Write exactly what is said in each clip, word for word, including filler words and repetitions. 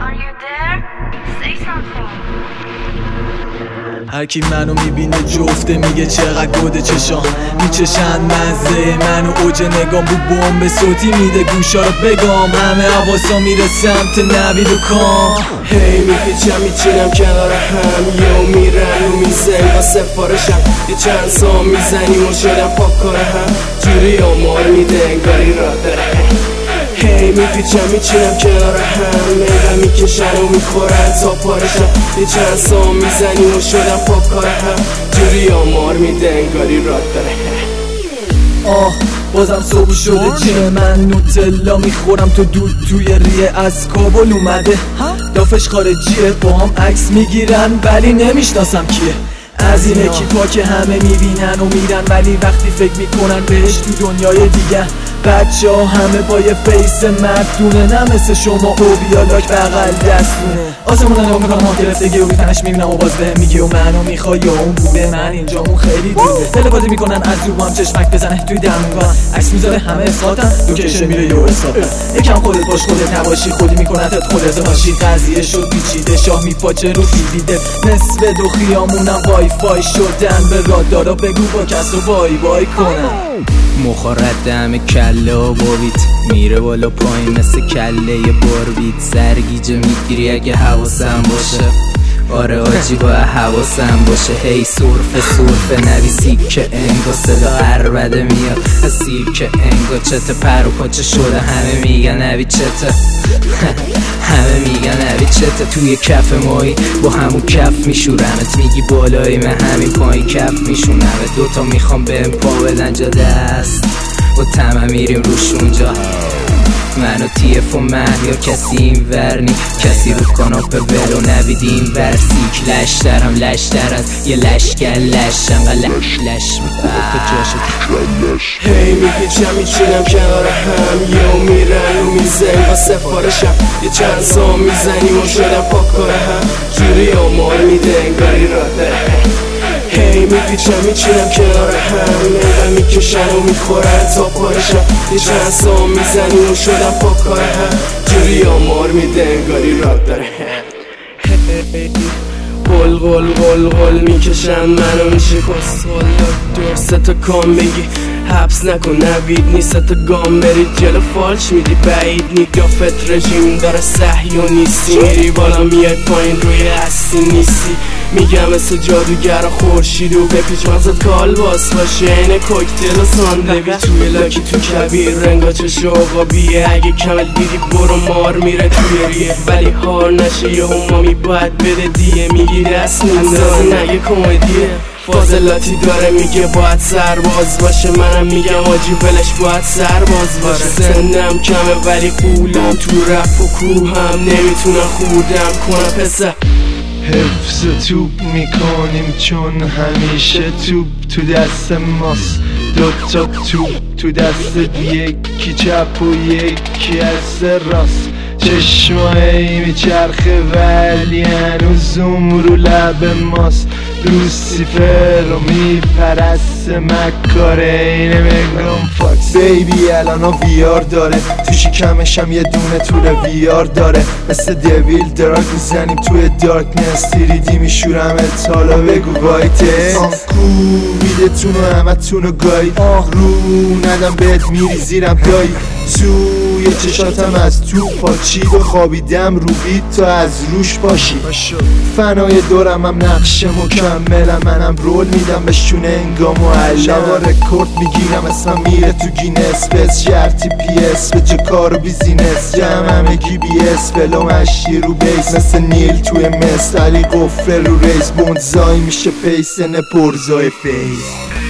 هرکی منو میبینه جفته میگه چقدر گوده چشام میچشن مزه منو اوج نگام بو بمب صوتی میده گوشا رو بگام همه حواسا میره سمت نوید و کام هی میپیچم میچینم کنار هم یه میرن و میزن با سفارشم یه چند سام میزنیم و شدم پاک کاره هم جوری آمار میده انگاری را داره هی میپیچم میچینم کنار هم میرم میکشن و میخورن تا پارشم یه چند سام میزنیم و شدم پاک کاره هم جوری آمار میده انگاری را داره آه بازم صبح شده چه من نوتلا میخورم تو دود توی ریه از کابل اومده دافش خارجیه با هم عکس میگیرن ولی نمیشناسم کیه از این اکیپا که همه میبینن و میرن ولی وقتی فکر میکنن بهش تو دنیای دیگه بچه ها همه با یه فیس مردونه نه مثل شما او بیالاک بغل دستونه آسمون نگاه میکنم ها گرفتگی و بیتنش میبینم و باز بهم میگه و منو میخوای یا اون بوده من اینجامون خیلی دوره تلپاتی میکنن از رو هم چشمک بزنه توی دمگان عکس میذاره همه اسقاطن لوکیشن میره یو اسقاطن یکم خودت باش خودت نباشی خودی میکنتت خودت باشی قضیه شد پیچیده شاه میپاچه رو دیده نصف دو خیامونم وای فای شدن به رادارا بگو با کس رو وای وای کنن مخارد دم کله و بابیت میره بالا پایین مثل کله یه باربیت سرگیجه میگیری اگه حواسم باشه آره آجی با حواسم باشه هی سرفه سرفه نویسی که انگا صدا عربده میاد از سیر که انگا چته پر و پاچه شده همه میگن نوی چته همه میگن نوی چته توی کف مایی با همون کف میشورمت میگی بالایی من همین پایین کف میشونمت دوتا میخوام بهم پا بدن جا دست با تمه میریم روش اونجا من و تیف و مهیا کسی این ورنی کسی رو کاناپه ولو نوید این ورسیک لشترم لشتر از یه لشگر لشم و لش لش میکنه جاشو لش هی میپیچم میچینم کنار هم یه میرن و میزن با سفارشم یه چند سام میزنیم و شدم پاک کاره هم جوری آمار میده انگاری را داره هی میپیچم میچینم کنار هم میرم میکشن و میخورن تا پارشم یه چند سام میزنیم و شدم پاک کاره هم جوری آمار میده انگاری را داره قل قل قل قل میکشن منو میشه کسخل دور سه تا کام بگی حبس نکن نوید نیست تا گام بری جلو فالش میدی بعید نگافت رژیم داره صحی و نیستی میری بالا میای پایین روی هستی نیستی میگم مثل جادوگر و خورشید و بپیچ مغزت کالباس باشه اینه کوکتل و ساندوی توی لاکی تو کبیر رنگا چش عقابیه اگه کمل دیدی برو مار میره توی ریه ولی هار نشه یه همامی باید بده دیه میگی دست میندازه نگه کمدیه فاضلاتی داره میگه باید سرباز باشه منم میگم آجی ولش باید سرباز باشه سندم کمه ولی قولم تو رپ و کوهم نمیتونم خودم کنم پسر حفظ توپ میکنیم چون همیشه توپ تو دست ماست دوتا توپ تو دست یکی چپ و یکی از راست چشمایی میچرخه ولی هنوز اون رو لب ماست لوسیفر رو میپرست مکاره اینه مگم فاکس بیبی الان ها ویار داره تو شکمشم یه دونه طول ویار داره مثل دویل دراگ میزنیم توی دارکنس تیریدی میشورم حالا بگو وایته کوبیده تونو همه تونو گایی رو ندم بهت میری زیرم دایی توی چشاتم از تو پاچید و خوابیدم رو بید تا از روش باشی فنای دورم هم نقش مکملم منم رول میدم به شونه انگام و علم رکورد میگیرم اسمم میره تو گینس بس شرطی پی اس به چه کار و بیزینس جمع همگی بی اس فلو مشی رو بیس مثل نیل توی مست علی قفل رو ریس بونزای میشه پیسن پرزای فیس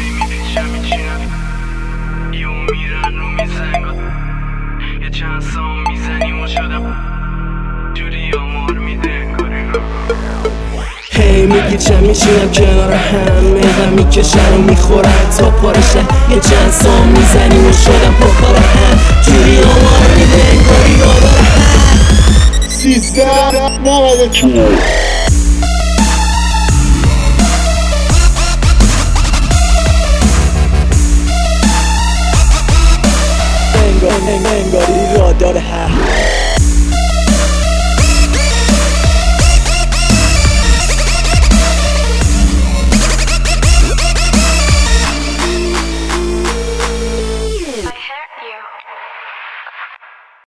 چند سام میزنیم و شدم جوری آمار میده انگاری را هی میگی چه میشینم کنار هم میرم میکشن و میخورن تا پارشن یه چند سام میزنیم و شدم پاکاره هم جوری آمار میده انگاری را داره سیزده نمده چون انگاری را داره